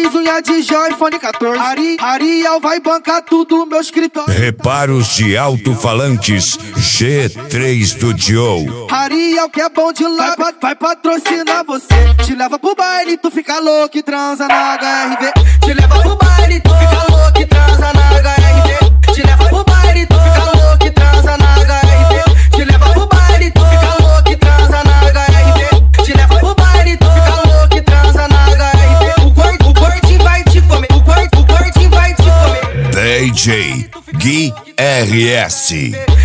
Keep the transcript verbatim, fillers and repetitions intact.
tênis, unha de gel, iPhone quatorze. Ari, Ariel vai bancar tudo, meu escritório. Reparos de alto-falantes G três Studio. Ariel que é bom de lá, vai, vai patrocinar você. Te leva pro baile, tu fica louco e transa na H R V. Te leva pro baile, tu fica louco e transa na H R V. Te leva pro baile, tu fica louco e transa na H R V. Te leva pro baile, tu fica louco e transa na H R V. Te leva pro baile, tu fica louco e transa na H R V. O corpo, o cortinho vai te comer, o corpo, o cortinho vai te comer. D J Gui R S.